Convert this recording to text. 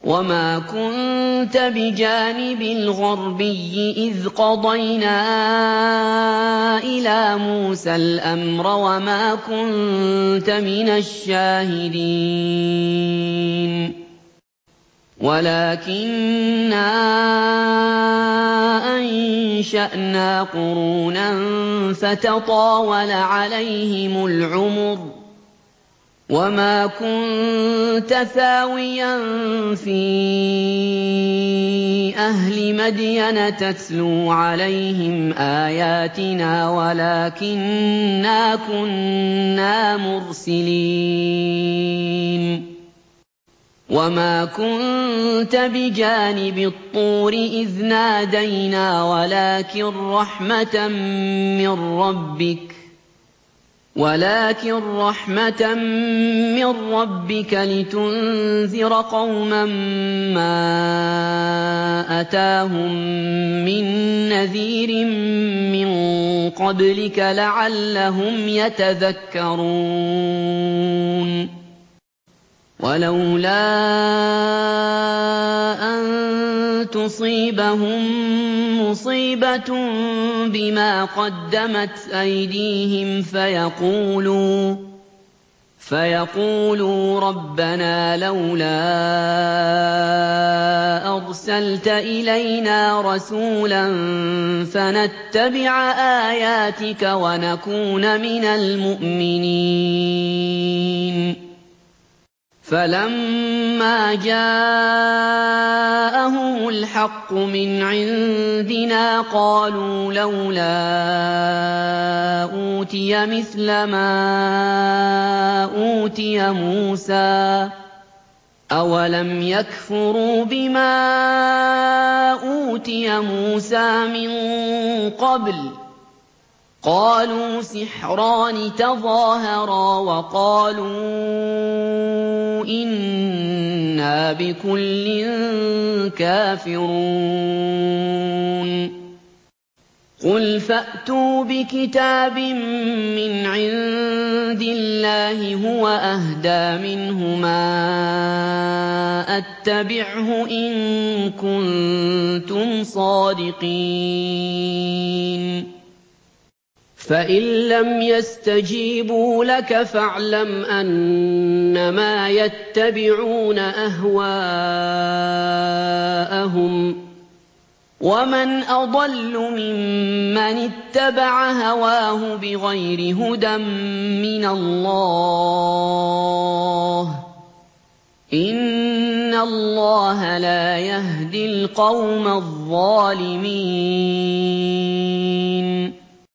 وَمَا كُنتَ بِجَانِبِ الْغَرْبِيِّ إِذْ قَضَيْنَا إِلَىٰ مُوسَى الْأَمْرَ وَمَا كُنتَ مِنَ الشَّاهِدِينَ وَلَٰكِنَّا أَنشَأْنَا قُرُونًا فَتَطَاوَلَ عَلَيْهِمُ الْعُمُرُ ۚ وَمَا كُنتَ ثَاوِيًا فِي أَهْلِ مَدْيَنَ تَتْلُو عَلَيْهِمْ آيَاتِنَا وَلَٰكِنَّا كُنَّا مُرْسِلِينَ وَمَا كُنتَ بِجَانِبِ الطُّورِ إِذْ نَادَيْنَا وَلَٰكِن رَّحْمَةً مِّن رَّبِّكَ لِتُنذِرَ قَوْمًا مَّا أَتَاهُم مِّن نَّذِيرٍ مِّن قَبْلِكَ لَعَلَّهُمْ يَتَذَكَّرُونَ وَلَوْلَا أَن تُصِيبَهُم مُّصِيبَةٌ بِمَا قَدَّمَتْ أَيْدِيهِمْ فَيَقُولُوا رَبَّنَا لَوْلَا أَرْسَلْتَ إِلَيْنَا رَسُولًا فَنَتَّبِعَ آيَاتِكَ وَنَكُونَ مِنَ الْمُؤْمِنِينَ فَلَمَّا جَاءَهُمُ الْحَقُّ مِنْ عِندِنَا قَالُوا لَوْلَا أُوتِيَ مِثْلَ ما أُوتِيَ مُوسَىٰ ۚ أَوَلَمْ يَكْفُرُوا بِمَا أُوتِيَ مُوسَىٰ مِن قَبْلُ ۖ قَالُوا سِحْرَانِ تَظَاهَرَا وَقَالُوا إِنَّا بِكُلٍّ كَافِرُونَ قُلْ فَأْتُوا بِكِتَابٍ مِّنْ عِندِ اللَّهِ هُوَ أَهْدَىٰ مِنْهُمَا أَتَّبِعْهُ إِن كُنتُمْ صَادِقِينَ فَإِن لَّمْ يَسْتَجِيبُوا لَكَ فَاعْلَمْ أَنَّمَا يَتَّبِعُونَ أَهْوَاءَهُمْ ۚ وَمَنْ أَضَلُّ مِمَّنِ اتَّبَعَ هَوَاهُ بِغَيْرِ هُدًى مِّنَ اللَّهِ ۚ إِنَّ اللَّهَ لَا يَهْدِي الْقَوْمَ الظَّالِمِينَ